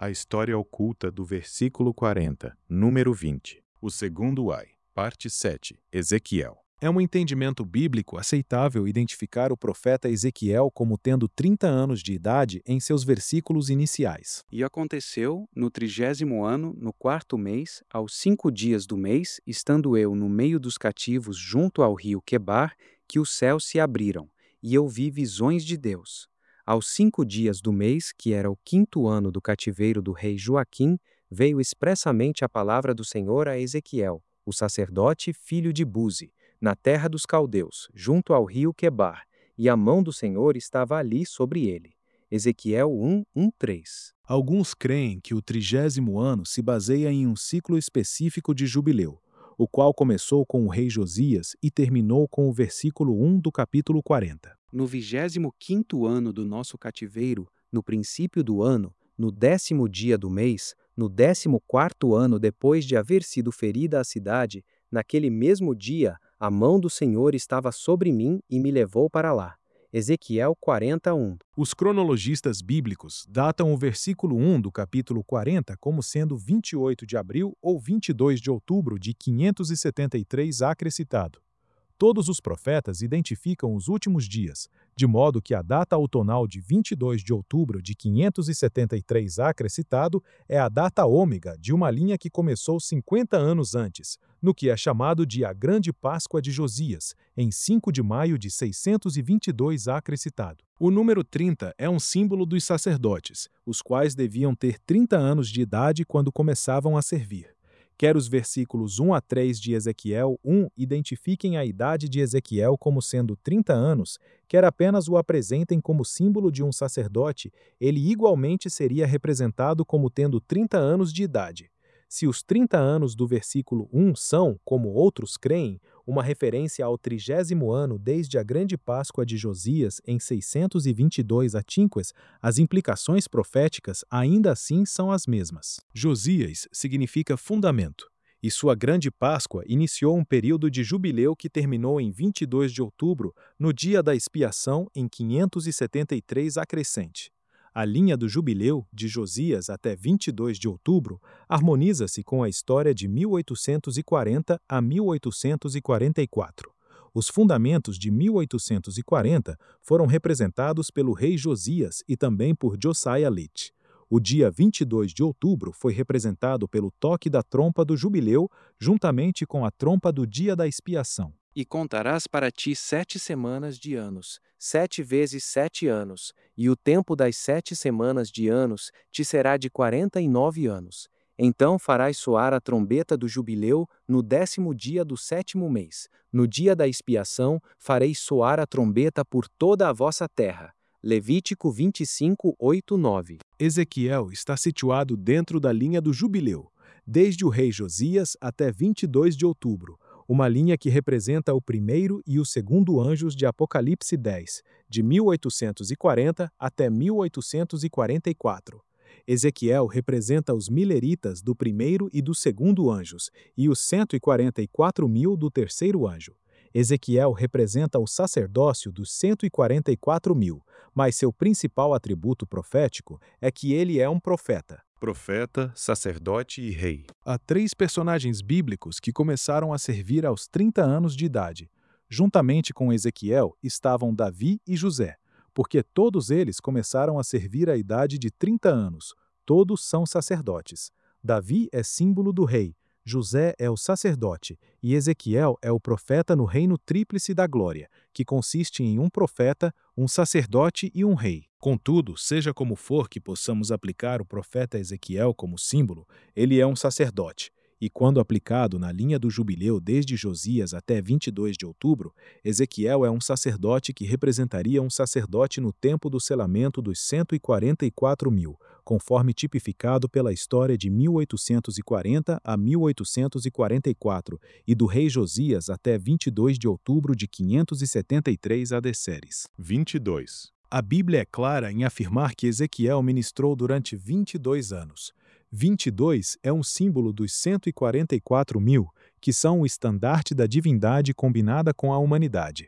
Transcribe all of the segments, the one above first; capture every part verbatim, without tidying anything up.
A história oculta do versículo quarenta, número vinte. O segundo ai, parte sete, Ezequiel. É um entendimento bíblico aceitável identificar o profeta Ezequiel como tendo trinta anos de idade em seus versículos iniciais. E aconteceu, no trigésimo ano, no quarto mês, aos cinco dias do mês, estando eu no meio dos cativos junto ao rio Quebar, que os céus se abriram, e eu vi visões de Deus. Aos cinco dias do mês, que era o quinto ano do cativeiro do rei Joaquim, veio expressamente a palavra do Senhor a Ezequiel, o sacerdote filho de Buzi, na terra dos caldeus, junto ao rio Quebar, e a mão do Senhor estava ali sobre ele. Ezequiel um, um, três. Alguns creem que o trigésimo ano se baseia em um ciclo específico de jubileu, o qual começou com o rei Josias e terminou com o versículo um do capítulo quarenta. No vigésimo quinto ano do nosso cativeiro, no princípio do ano, no décimo dia do mês, no décimo quarto ano depois de haver sido ferida a cidade, naquele mesmo dia, a mão do Senhor estava sobre mim e me levou para lá. Ezequiel quarenta, um. Os cronologistas bíblicos datam o versículo um do capítulo quarenta como sendo vinte e oito de abril ou vinte e dois de outubro de quinhentos e setenta e três acrescitado. Todos os profetas identificam os últimos dias, de modo que a data outonal de vinte e dois de outubro de quinhentos e setenta e três acrescitado é a data ômega de uma linha que começou cinquenta anos antes, no que é chamado de a Grande Páscoa de Josias, em cinco de maio de seiscentos e vinte e dois acrescitado. O número trinta é um símbolo dos sacerdotes, os quais deviam ter trinta anos de idade quando começavam a servir. Quer os versículos um a três de Ezequiel um identifiquem a idade de Ezequiel como sendo trinta anos, quer apenas o apresentem como símbolo de um sacerdote, ele igualmente seria representado como tendo trinta anos de idade. Se os trinta anos do versículo um são, como outros creem, uma referência ao trigésimo ano desde a Grande Páscoa de Josias em seiscentos e vinte e dois atínquas, as implicações proféticas ainda assim são as mesmas. Josias significa fundamento, e sua Grande Páscoa iniciou um período de jubileu que terminou em vinte e dois de outubro, no dia da expiação em quinhentos e setenta e três acrescente. A linha do jubileu, de Josias até vinte e dois de outubro, harmoniza-se com a história de mil oitocentos e quarenta a mil oitocentos e quarenta e quatro. Os fundamentos de mil oitocentos e quarenta foram representados pelo rei Josias e também por Josiah Litch. O dia vinte e dois de outubro foi representado pelo toque da trompa do jubileu, juntamente com a trompa do dia da expiação. E contarás para ti sete semanas de anos, sete vezes sete anos, e o tempo das sete semanas de anos te será de quarenta e nove anos. Então farás soar a trombeta do jubileu no décimo dia do sétimo mês. No dia da expiação fareis soar a trombeta por toda a vossa terra. Levítico vinte e cinco, oito, nove. Ezequiel está situado dentro da linha do jubileu, desde o rei Josias até vinte e dois de outubro. Uma linha que representa o primeiro e o segundo anjos de Apocalipse dez, de mil oitocentos e quarenta até mil oitocentos e quarenta e quatro. Ezequiel representa os mileritas do primeiro e do segundo anjos, e os cento e quarenta e quatro mil do terceiro anjo. Ezequiel representa o sacerdócio dos cento e quarenta e quatro mil, mas seu principal atributo profético é que ele é um profeta. Profeta, sacerdote e rei. Há três personagens bíblicos que começaram a servir aos trinta anos de idade. Juntamente com Ezequiel estavam Davi e José, porque todos eles começaram a servir à idade de trinta anos. Todos são sacerdotes. Davi é símbolo do rei, José é o sacerdote e Ezequiel é o profeta no reino tríplice da glória, que consiste em um profeta, um sacerdote e um rei. Contudo, seja como for que possamos aplicar o profeta Ezequiel como símbolo, ele é um sacerdote. E quando aplicado na linha do jubileu desde Josias até vinte e dois de outubro, Ezequiel é um sacerdote que representaria um sacerdote no tempo do selamento dos cento e quarenta e quatro mil, conforme tipificado pela história de mil oitocentos e quarenta a mil oitocentos e quarenta e quatro e do rei Josias até vinte e dois de outubro de quinhentos e setenta e três A D séries. vinte e dois. A Bíblia é clara em afirmar que Ezequiel ministrou durante vinte e dois anos. vinte e dois é um símbolo dos cento e quarenta e quatro mil, que são o estandarte da divindade combinada com a humanidade.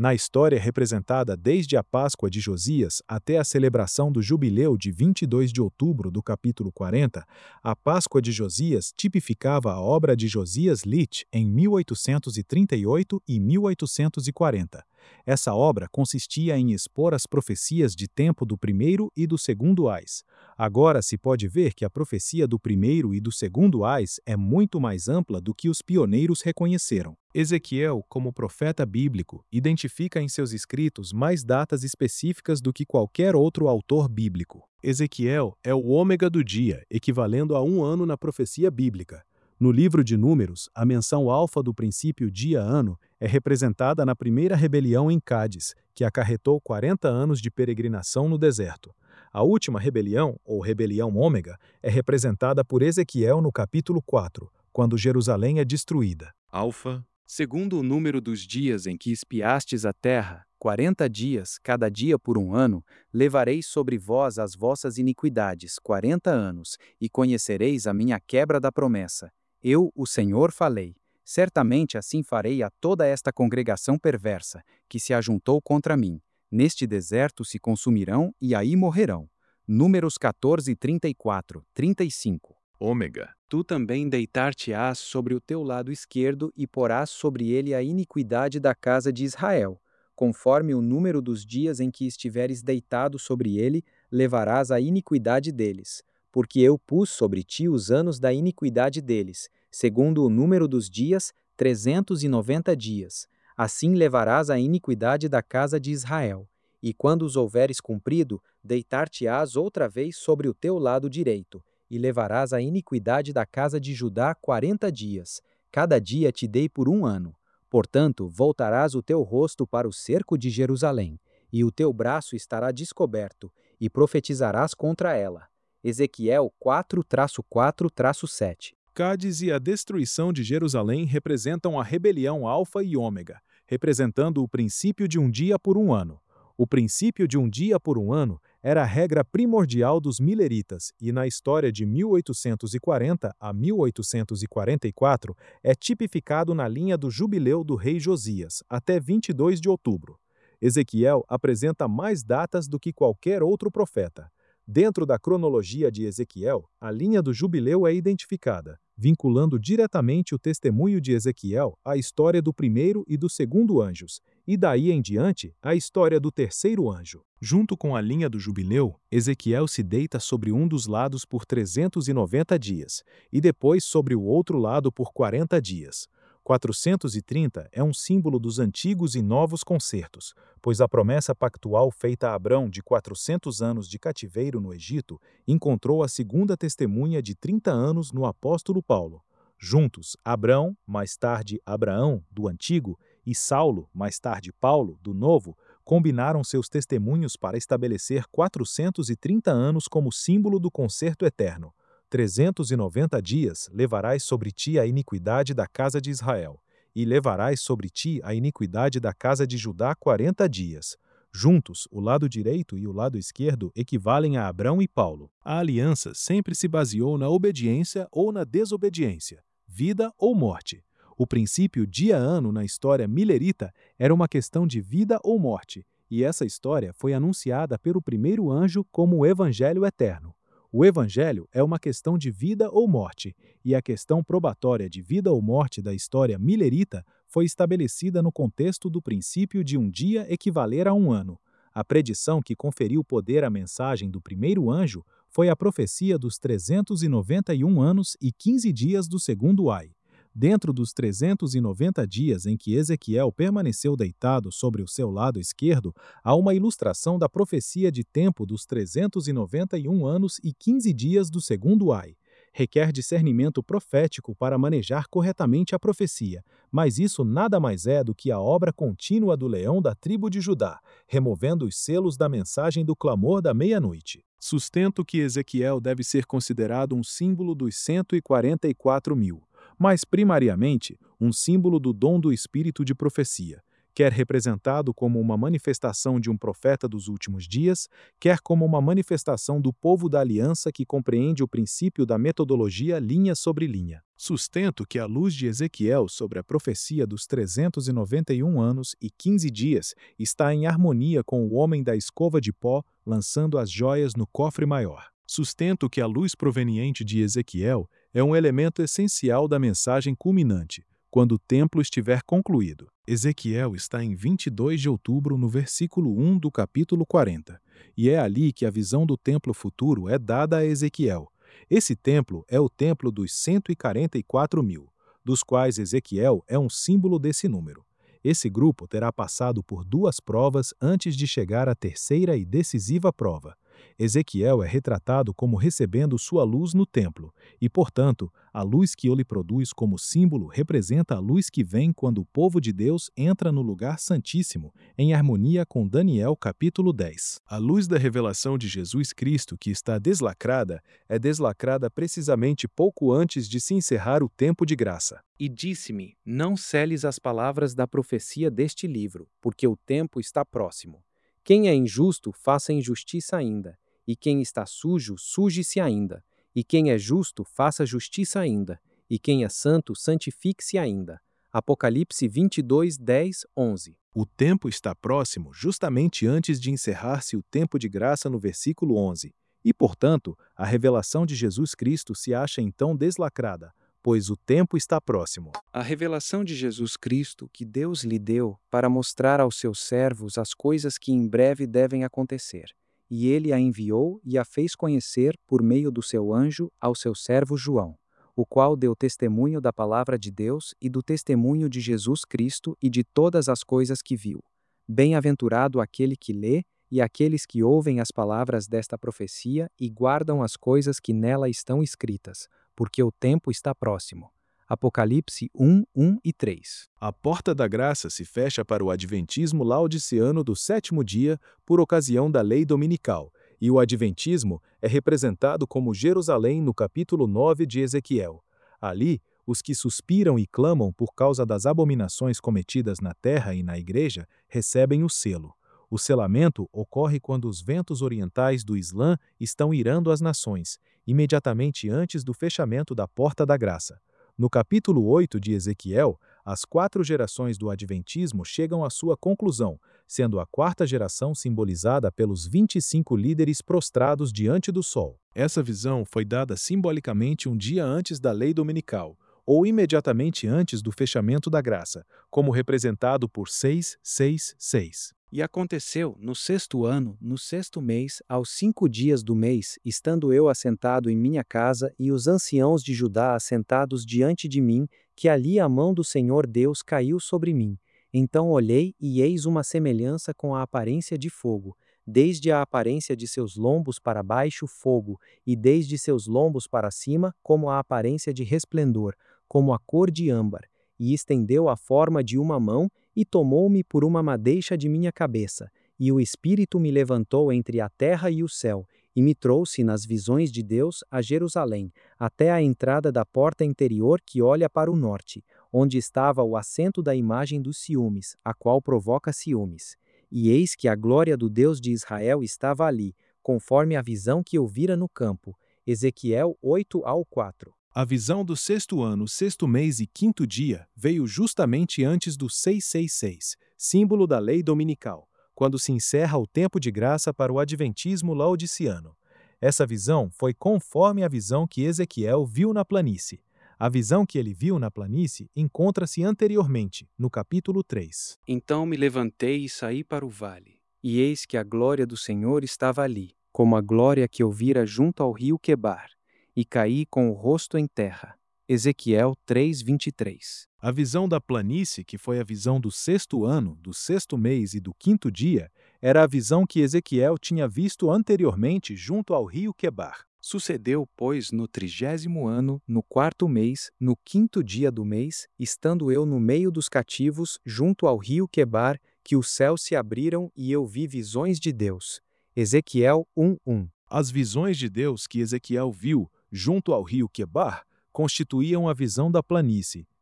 Na história representada desde a Páscoa de Josias até a celebração do Jubileu de vinte e dois de outubro do capítulo quarenta, a Páscoa de Josias tipificava a obra de Josias Litch em mil oitocentos e trinta e oito e mil oitocentos e quarenta. Essa obra consistia em expor as profecias de tempo do primeiro e do segundo ais. Agora se pode ver que a profecia do primeiro e do segundo ais é muito mais ampla do que os pioneiros reconheceram. Ezequiel, como profeta bíblico, identifica em seus escritos mais datas específicas do que qualquer outro autor bíblico. Ezequiel é o ômega do dia, equivalendo a um ano na profecia bíblica. No livro de Números, a menção alfa do princípio dia-ano é representada na primeira rebelião em Cádiz, que acarretou quarenta anos de peregrinação no deserto. A última rebelião, ou rebelião ômega, é representada por Ezequiel no capítulo quatro, quando Jerusalém é destruída. Alfa, Segundo o número dos dias em que espiastes a terra, quarenta dias, cada dia por um ano, levareis sobre vós as vossas iniquidades, quarenta anos, e conhecereis a minha quebra da promessa. Eu, o Senhor, falei. Certamente assim farei a toda esta congregação perversa, que se ajuntou contra mim. Neste deserto se consumirão e aí morrerão. Números quatorze, trinta e quatro, trinta e cinco. ômega, Tu também deitar-te-ás sobre o teu lado esquerdo e porás sobre ele a iniquidade da casa de Israel. Conforme o número dos dias em que estiveres deitado sobre ele, levarás a iniquidade deles. Porque eu pus sobre ti os anos da iniquidade deles, segundo o número dos dias, trezentos e noventa dias. Assim levarás a iniquidade da casa de Israel. E quando os houveres cumprido, deitar-te-ás outra vez sobre o teu lado direito, e levarás a iniquidade da casa de Judá quarenta dias. Cada dia te dei por um ano. Portanto, voltarás o teu rosto para o cerco de Jerusalém, e o teu braço estará descoberto, e profetizarás contra ela. Ezequiel quatro, quatro, sete. Cádiz e a destruição de Jerusalém representam a rebelião alfa e ômega, representando o princípio de um dia por um ano. O princípio de um dia por um ano era a regra primordial dos mileritas e na história de mil oitocentos e quarenta a mil oitocentos e quarenta e quatro é tipificado na linha do jubileu do rei Josias, até vinte e dois de outubro. Ezequiel apresenta mais datas do que qualquer outro profeta. Dentro da cronologia de Ezequiel, a linha do jubileu é identificada, vinculando diretamente o testemunho de Ezequiel à história do primeiro e do segundo anjos, e daí em diante, a história do terceiro anjo. Junto com a linha do jubileu, Ezequiel se deita sobre um dos lados por trezentos e noventa dias, e depois sobre o outro lado por quarenta dias. quatrocentos e trinta é um símbolo dos antigos e novos concertos, pois a promessa pactual feita a Abrão de quatrocentos anos de cativeiro no Egito encontrou a segunda testemunha de trinta anos no apóstolo Paulo. Juntos, Abrão, mais tarde Abraão, do Antigo, e Saulo, mais tarde Paulo, do Novo, combinaram seus testemunhos para estabelecer quatrocentos e trinta anos como símbolo do concerto eterno. trezentos e noventa dias levarás sobre ti a iniquidade da casa de Israel, e levarás sobre ti a iniquidade da casa de Judá quarenta dias. Juntos, o lado direito e o lado esquerdo equivalem a Abrão e Paulo. A aliança sempre se baseou na obediência ou na desobediência, vida ou morte. O princípio dia-ano na história milerita era uma questão de vida ou morte, e essa história foi anunciada pelo primeiro anjo como o Evangelho Eterno. O Evangelho é uma questão de vida ou morte, e a questão probatória de vida ou morte da história milerita foi estabelecida no contexto do princípio de um dia equivaler a um ano. A predição que conferiu poder à mensagem do primeiro anjo foi a profecia dos trezentos e noventa e um anos e quinze dias do segundo ai. Dentro dos trezentos e noventa dias em que Ezequiel permaneceu deitado sobre o seu lado esquerdo, há uma ilustração da profecia de tempo dos trezentos e noventa e um anos e quinze dias do segundo ai. Requer discernimento profético para manejar corretamente a profecia, mas isso nada mais é do que a obra contínua do leão da tribo de Judá, removendo os selos da mensagem do clamor da meia-noite. Sustento que Ezequiel deve ser considerado um símbolo dos cento e quarenta e quatro mil. Mas, primariamente, um símbolo do dom do espírito de profecia. quer representado como uma manifestação de um profeta dos últimos dias, quer como uma manifestação do povo da aliança que compreende o princípio da metodologia linha sobre linha. Sustento que a luz de Ezequiel sobre a profecia dos trezentos e noventa e um anos e quinze dias está em harmonia com o homem da escova de pó lançando as joias no cofre maior. Sustento que a luz proveniente de Ezequiel é um elemento essencial da mensagem culminante, quando o templo estiver concluído. Ezequiel está em vinte e dois de outubro no versículo um do capítulo quarenta, e é ali que a visão do templo futuro é dada a Ezequiel. Esse templo é o templo dos cento e quarenta e quatro mil, dos quais Ezequiel é um símbolo desse número. Esse grupo terá passado por duas provas antes de chegar à terceira e decisiva prova. Ezequiel é retratado como recebendo sua luz no templo, e, portanto, a luz que ele produz como símbolo representa a luz que vem quando o povo de Deus entra no lugar santíssimo, em harmonia com Daniel capítulo dez. A luz da revelação de Jesus Cristo que está deslacrada é deslacrada precisamente pouco antes de se encerrar o tempo de graça. E disse-me: não seles as palavras da profecia deste livro, porque o tempo está próximo. Quem é injusto, faça injustiça ainda, e quem está sujo, suje-se ainda, e quem é justo, faça justiça ainda, e quem é santo, santifique-se ainda. Apocalipse vinte e dois, dez, onze. O tempo está próximo justamente antes de encerrar-se o tempo de graça no versículo onze, e, portanto, a revelação de Jesus Cristo se acha então deslacrada, pois o tempo está próximo. A revelação de Jesus Cristo que Deus lhe deu para mostrar aos seus servos as coisas que em breve devem acontecer. E ele a enviou e a fez conhecer por meio do seu anjo ao seu servo João, o qual deu testemunho da palavra de Deus e do testemunho de Jesus Cristo e de todas as coisas que viu. Bem-aventurado aquele que lê e aqueles que ouvem as palavras desta profecia e guardam as coisas que nela estão escritas, porque o tempo está próximo. Apocalipse um, um e três. A porta da graça se fecha para o adventismo laodiceano do sétimo dia por ocasião da lei dominical, e o adventismo é representado como Jerusalém no capítulo nove de Ezequiel. Ali, os que suspiram e clamam por causa das abominações cometidas na terra e na igreja recebem o selo. O selamento ocorre quando os ventos orientais do Islã estão irando as nações, imediatamente antes do fechamento da porta da graça. No capítulo oito de Ezequiel, as quatro gerações do adventismo chegam à sua conclusão, sendo a quarta geração simbolizada pelos vinte e cinco líderes prostrados diante do sol. Essa visão foi dada simbolicamente um dia antes da lei dominical, ou imediatamente antes do fechamento da graça, como representado por seis, seis, seis. E aconteceu, no sexto ano, no sexto mês, aos cinco dias do mês, estando eu assentado em minha casa e os anciãos de Judá assentados diante de mim, que ali a mão do Senhor Deus caiu sobre mim. Então olhei, e eis uma semelhança com a aparência de fogo, desde a aparência de seus lombos para baixo fogo, e desde seus lombos para cima, como a aparência de resplendor, como a cor de âmbar, e estendeu a forma de uma mão, e tomou-me por uma madeixa de minha cabeça, e o Espírito me levantou entre a terra e o céu, e me trouxe nas visões de Deus a Jerusalém, até a entrada da porta interior que olha para o norte, onde estava o assento da imagem dos ciúmes, a qual provoca ciúmes. E eis que a glória do Deus de Israel estava ali, conforme a visão que eu vira no campo. Ezequiel oito ao quatro. A visão do sexto ano, sexto mês e quinto dia veio justamente antes do seiscentos e sessenta e seis, símbolo da lei dominical, quando se encerra o tempo de graça para o adventismo laodiceano. Essa visão foi conforme a visão que Ezequiel viu na planície. A visão que ele viu na planície encontra-se anteriormente, no capítulo três. Então me levantei e saí para o vale, e eis que a glória do Senhor estava ali, como a glória que eu vira junto ao rio Quebar, e caí com o rosto em terra. Ezequiel três, vinte e três. A visão da planície, que foi a visão do sexto ano, do sexto mês e do quinto dia, era a visão que Ezequiel tinha visto anteriormente junto ao rio Quebar. Sucedeu, pois, no trigésimo ano, no quarto mês, no quinto dia do mês, estando eu no meio dos cativos, junto ao rio Quebar, que os céus se abriram e eu vi visões de Deus. Ezequiel um, um. As visões de Deus que Ezequiel viu junto ao rio Quebar constituíam a visão da planície,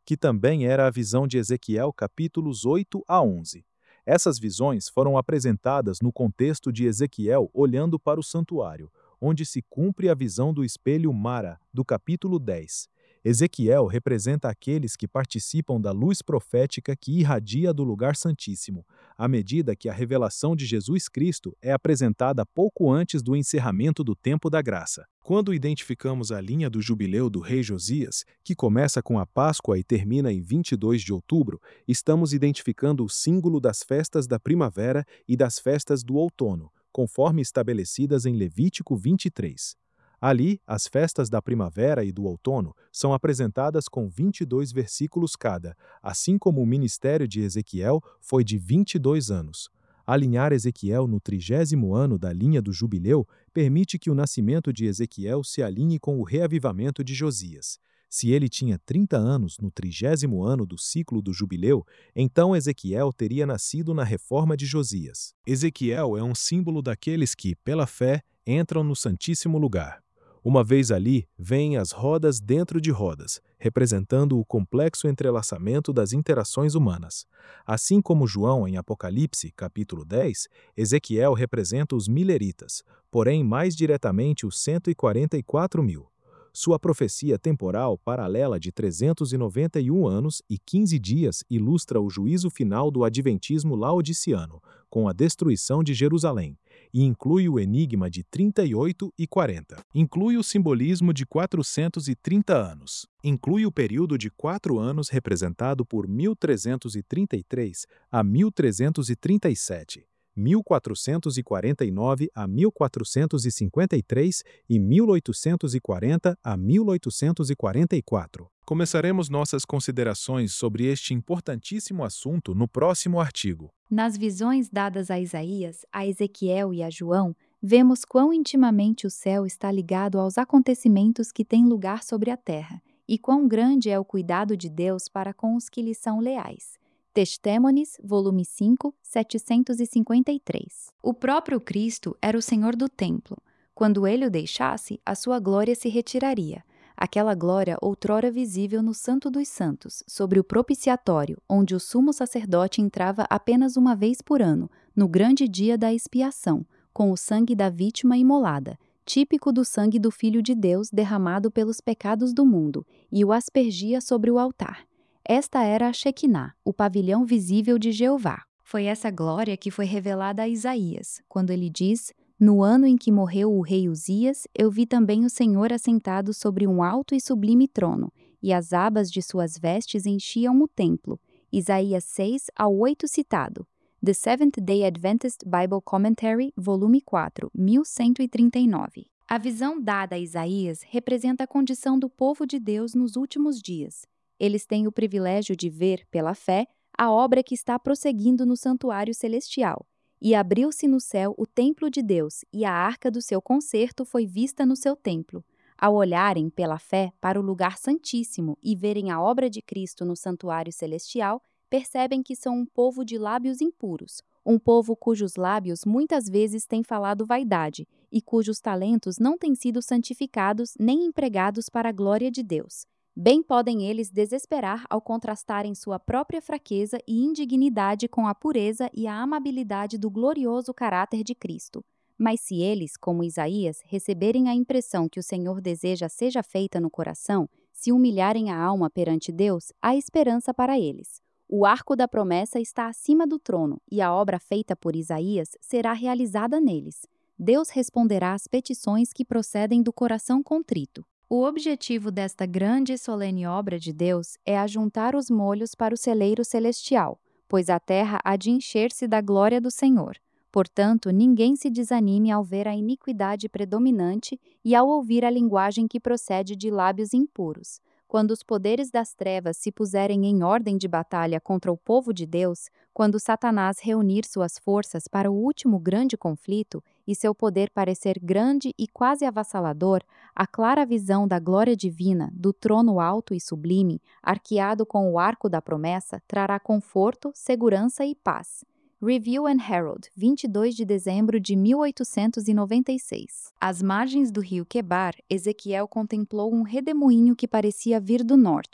que também era a visão de Ezequiel capítulos oito a onze. Essas visões foram apresentadas no contexto de Ezequiel olhando para o santuário, onde se cumpre a visão do espelho Mara, do capítulo dez. Ezequiel representa aqueles que participam da luz profética que irradia do lugar santíssimo, à medida que a revelação de Jesus Cristo é apresentada pouco antes do encerramento do tempo da graça. Quando identificamos a linha do jubileu do rei Josias, que começa com a Páscoa e termina em vinte e dois de outubro, estamos identificando o símbolo das festas da primavera e das festas do outono, conforme estabelecidas em Levítico vinte e três. Ali, as festas da primavera e do outono são apresentadas com vinte e dois versículos cada, assim como o ministério de Ezequiel foi de vinte e dois anos. Alinhar Ezequiel no trigésimo ano da linha do jubileu permite que o nascimento de Ezequiel se alinhe com o reavivamento de Josias. Se ele tinha trinta anos no trigésimo ano do ciclo do jubileu, então Ezequiel teria nascido na reforma de Josias. Ezequiel é um símbolo daqueles que, pela fé, entram no Santíssimo Lugar. Uma vez ali, vêm as rodas dentro de rodas, representando o complexo entrelaçamento das interações humanas. Assim como João em Apocalipse, capítulo dez, Ezequiel representa os mileritas, porém mais diretamente os cento e quarenta e quatro mil. Sua profecia temporal paralela de trezentos e noventa e um anos e quinze dias ilustra o juízo final do adventismo laodiciano, com a destruição de Jerusalém, e inclui o enigma de trinta e oito e quarenta. Inclui o simbolismo de quatrocentos e trinta anos. Inclui o período de quatro anos representado por mil trezentos e trinta e três a mil trezentos e trinta e sete. mil quatrocentos e quarenta e nove a mil quatrocentos e cinquenta e três e mil oitocentos e quarenta a mil oitocentos e quarenta e quatro. Começaremos nossas considerações sobre este importantíssimo assunto no próximo artigo. Nas visões dadas a Isaías, a Ezequiel e a João, vemos quão intimamente o céu está ligado aos acontecimentos que têm lugar sobre a terra, e quão grande é o cuidado de Deus para com os que lhe são leais. Testemunhas, volume cinco, setecentos e cinquenta e três. O próprio Cristo era o Senhor do templo. Quando ele o deixasse, a sua glória se retiraria. Aquela glória outrora visível no Santo dos Santos, sobre o propiciatório, onde o sumo sacerdote entrava apenas uma vez por ano, no grande dia da expiação, com o sangue da vítima imolada, típico do sangue do Filho de Deus derramado pelos pecados do mundo, e o aspergia sobre o altar. Esta era a Shekinah, o pavilhão visível de Jeová. Foi essa glória que foi revelada a Isaías, quando ele diz: "No ano em que morreu o rei Uzias, eu vi também o Senhor assentado sobre um alto e sublime trono, e as abas de suas vestes enchiam o templo." Isaías seis ao oito citado. The Seventh-day Adventist Bible Commentary, volume quatro, mil cento e trinta e nove. A visão dada a Isaías representa a condição do povo de Deus nos últimos dias. Eles têm o privilégio de ver, pela fé, a obra que está prosseguindo no santuário celestial. E abriu-se no céu o templo de Deus, e a arca do seu concerto foi vista no seu templo. Ao olharem, pela fé, para o lugar santíssimo e verem a obra de Cristo no santuário celestial, percebem que são um povo de lábios impuros, um povo cujos lábios muitas vezes têm falado vaidade e cujos talentos não têm sido santificados nem empregados para a glória de Deus. Bem podem eles desesperar ao contrastarem sua própria fraqueza e indignidade com a pureza e a amabilidade do glorioso caráter de Cristo. Mas se eles, como Isaías, receberem a impressão que o Senhor deseja seja feita no coração, se humilharem a alma perante Deus, há esperança para eles. O arco da promessa está acima do trono, e a obra feita por Isaías será realizada neles. Deus responderá às petições que procedem do coração contrito. O objetivo desta grande e solene obra de Deus é ajuntar os molhos para o celeiro celestial, pois a terra há de encher-se da glória do Senhor. Portanto, ninguém se desanime ao ver a iniquidade predominante e ao ouvir a linguagem que procede de lábios impuros. Quando os poderes das trevas se puserem em ordem de batalha contra o povo de Deus, quando Satanás reunir suas forças para o último grande conflito e seu poder parecer grande e quase avassalador, a clara visão da glória divina, do trono alto e sublime, arqueado com o arco da promessa, trará conforto, segurança e paz. Review and Herald, vinte e dois de dezembro de mil oitocentos e noventa e seis. Às margens do rio Quebar, Ezequiel contemplou um redemoinho que parecia vir do norte.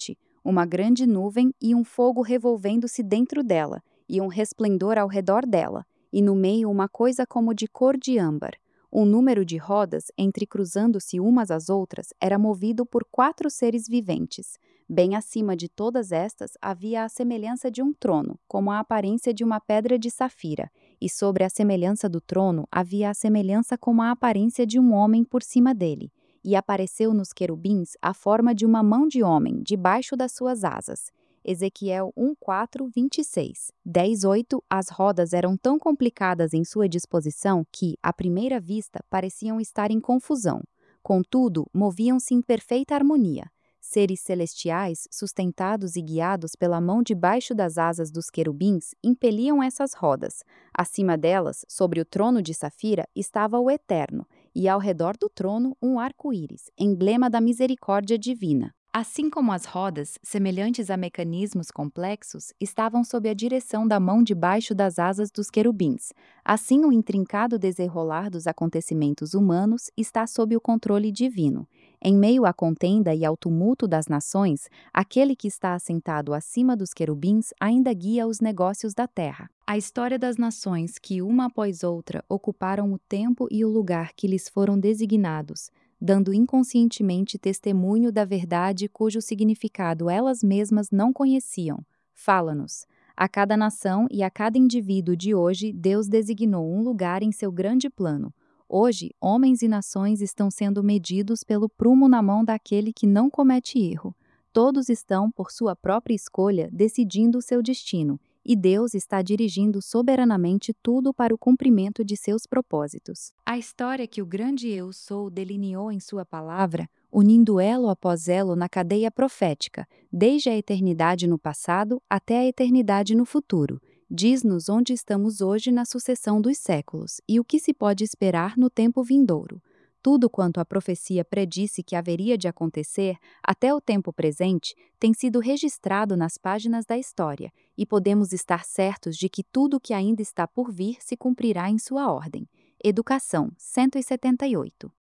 uma grande nuvem e um fogo revolvendo-se dentro dela, e um resplendor ao redor dela, e no meio uma coisa como de cor de âmbar. O número de rodas, entrecruzando-se umas às outras, era movido por quatro seres viventes. Bem acima de todas estas havia a semelhança de um trono, como a aparência de uma pedra de safira, e sobre a semelhança do trono havia a semelhança como a aparência de um homem por cima dele. E apareceu nos querubins a forma de uma mão de homem, debaixo das suas asas. Ezequiel um, quatro, vinte e seis. dez, oito. As rodas eram tão complicadas em sua disposição que, à primeira vista, pareciam estar em confusão. Contudo, moviam-se em perfeita harmonia. Seres celestiais, sustentados e guiados pela mão debaixo das asas dos querubins, impeliam essas rodas. Acima delas, sobre o trono de safira, estava o Eterno, e ao redor do trono um arco-íris, emblema da misericórdia divina. Assim como as rodas, semelhantes a mecanismos complexos, estavam sob a direção da mão debaixo das asas dos querubins, assim o intrincado desenrolar dos acontecimentos humanos está sob o controle divino. Em meio à contenda e ao tumulto das nações, aquele que está assentado acima dos querubins ainda guia os negócios da terra. A história das nações que, uma após outra, ocuparam o tempo e o lugar que lhes foram designados, dando inconscientemente testemunho da verdade cujo significado elas mesmas não conheciam. Fala-nos. A cada nação e a cada indivíduo de hoje, Deus designou um lugar em seu grande plano. Hoje, homens e nações estão sendo medidos pelo prumo na mão daquele que não comete erro. Todos estão, por sua própria escolha, decidindo o seu destino, e Deus está dirigindo soberanamente tudo para o cumprimento de seus propósitos. A história que o grande Eu Sou delineou em sua palavra, unindo elo após elo na cadeia profética, desde a eternidade no passado até a eternidade no futuro, diz-nos onde estamos hoje na sucessão dos séculos e o que se pode esperar no tempo vindouro. Tudo quanto a profecia predisse que haveria de acontecer, até o tempo presente, tem sido registrado nas páginas da história, e podemos estar certos de que tudo o que ainda está por vir se cumprirá em sua ordem. Educação, cento e setenta e oito.